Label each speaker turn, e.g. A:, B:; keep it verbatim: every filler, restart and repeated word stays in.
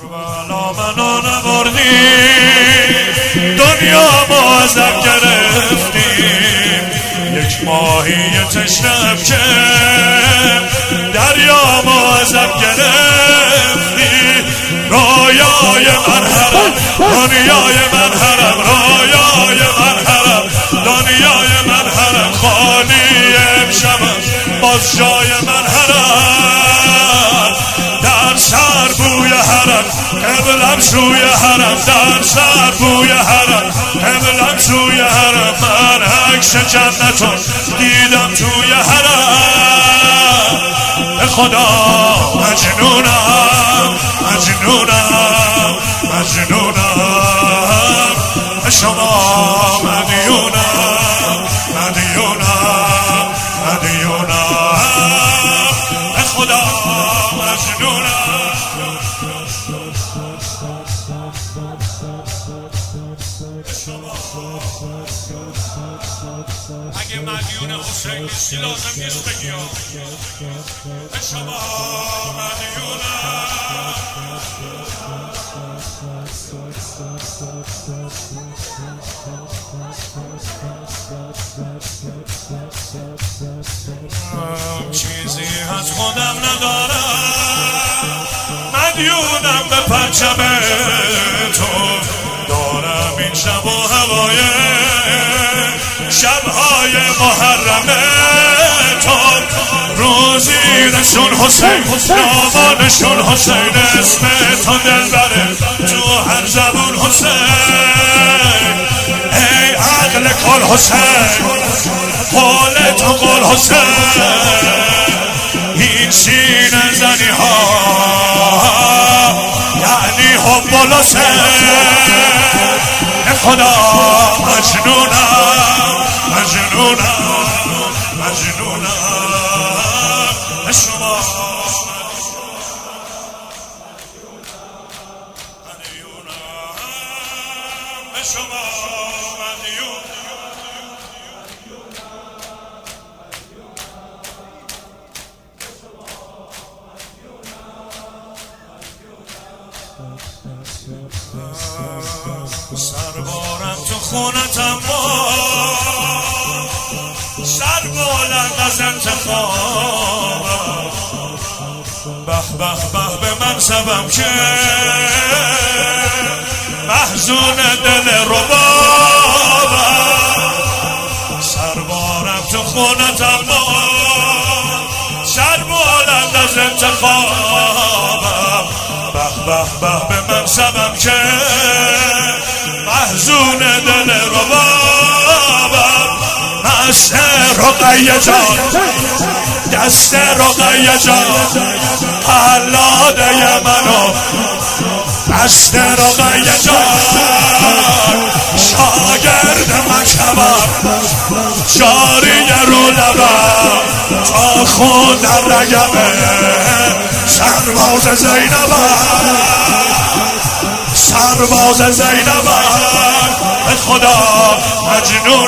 A: کربلا منو نبردی دنیا ما ازم گرفتیم، یک ماهی تشنم که دریا ما ازم گرفتی. رویای من حرم دنیای من حرم، رویای من حرم دنیای من حرم، خالی امشبم باز جای من حرم. در سر بوی حرم قبلم سوی حرم، در سر بوی حرم قبلم سوی حرم. من عکس جنتو دیدم توی حرم. به خدا مجنونم مجنونم مجنونم، به شما مدیونم مدیونم مدیونم، به خدا مجنونم. اگه مدیون حسین نیستی لازم نیست بگیم، به شما مدیونم. چیزی از خودم ندارم، مدیونم به پرچم تو. دارم این شب و هوای شبهای محرم تو. روزی رسون حسین نامانشون حسین، اسم تو دل بره تو هر زبون حسین. ای عقل کل حسین، قول تو قول حسین. این سینه زنی ها یعنی حب الحسین. خدا مجنونم مجنونم مجنونم، به شما مدیونم، به شما مدیونم. سربارم تو خونتم ما، سر بلند از انتخابم. به به به به منصبم که محزون دل ربابم. سربارم تو خونتم ما، سر بلند از انتخابم. به به به به منصبم که محزون دل ربابم. دست رقیه جان دست رقیه جان قلاده منو، دست رقیه جان شاگرد مکتبم، جاری رو لبم تا خون در رگمه. سرباز زینبم سرباز زینبم، به خدا مجنون